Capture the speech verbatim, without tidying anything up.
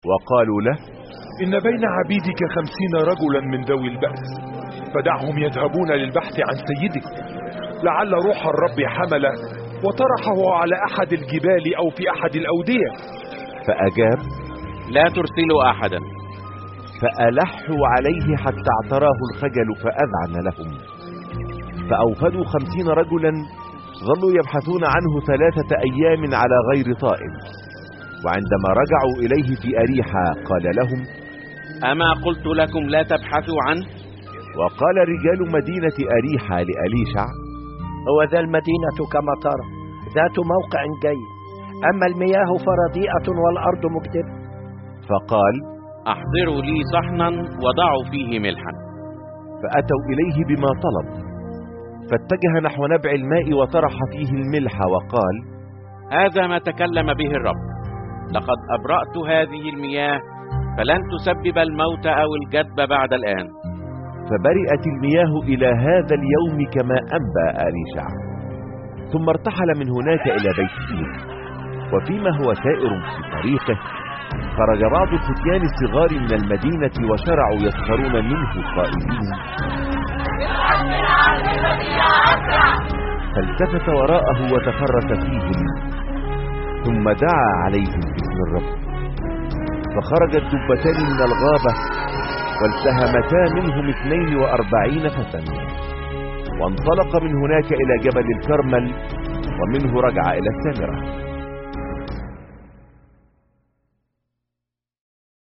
وقالوا له: إن بين عبيدك خمسين رجلا من ذوي البأس، فدعهم يذهبون للبحث عن سيدك، لعل روح الرب حمله وطرحه على أحد الجبال أو في أحد الأودية. فأجاب: لا ترسلوا أحدا. فألحوا عليه حتى اعتراه الخجل فأذعن لهم، فأوفدوا خمسين رجلا ظلوا يبحثون عنه ثلاثة أيام على غير طائل. وعندما رجعوا إليه في أريحا قال لهم: أما قلت لكم لا تبحثوا عنه؟ وقال رجال مدينة أريحا لأليشع: هو ذا المدينة كما ترى ذات موقع جيد، أما المياه فرديئة والأرض مكدبة. فقال: أحضروا لي صحنا وضعوا فيه ملحا. فأتوا إليه بما طلب، فاتجه نحو نبع الماء وطرح فيه الملح وقال: هذا ما تكلم به الرب، لقد أبرأت هذه المياه فلن تسبب الموت أو الجدب بعد الآن. فبرئت المياه إلى هذا اليوم كما أنبأ أليشع. ثم ارتحل من هناك إلى بيت إيل. وفيما هو سائر في طريقه خرج بعض الفتيان الصغار من المدينة وشرعوا يسخرون منه قائلين: فالتفت وراءه وتفرس فيهم، ثم دعا عليهم باسم الرب. فخرجت دبتان من الغابة والتهمتا منهم اثنين وأربعين فتى، وانطلق من هناك إلى جبل الكرمل، ومنه رجع إلى السامرة.